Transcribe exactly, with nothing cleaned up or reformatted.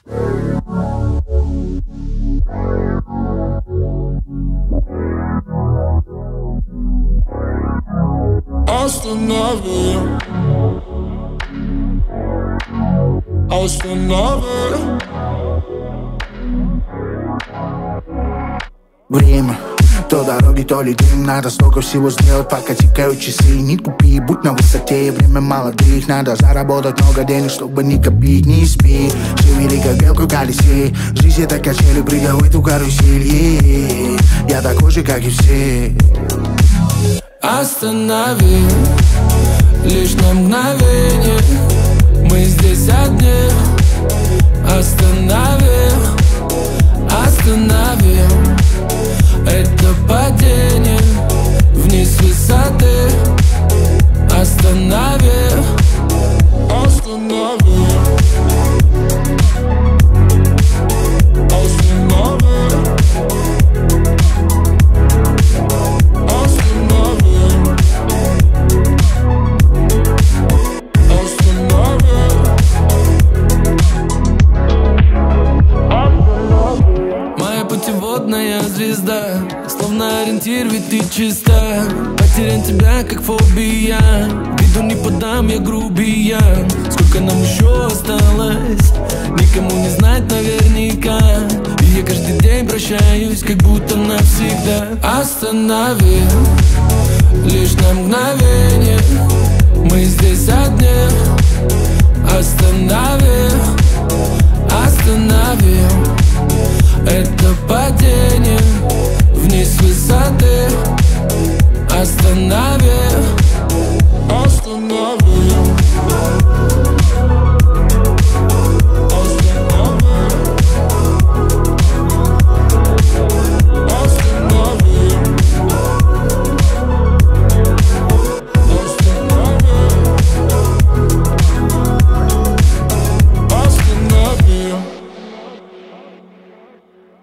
Останови, останови. Время, то дороги, то ли дым. Надо столько всего сделать, пока тикают часы. Не купи, будь на высоте, время молодых. Надо заработать много денег, чтобы не копить. Не спи, живи как белку в колесе. Жизнь это качели, прыгай в эту карусель, yeah. Я такой же, как и все. Останови, лишь на мгновение. Мы здесь одни. Останови, останови это падение вниз с высоты. Останови, останови, останови, останови, останови. Моя путеводная звезда, словно ориентир, ведь ты чиста. Потерян тебя, как фобия. Виду не подам, я грубиян. Сколько нам еще осталось, никому не знать наверняка. И я каждый день прощаюсь, как будто навсегда. Останови, лишь на мгновение. Мы здесь одни.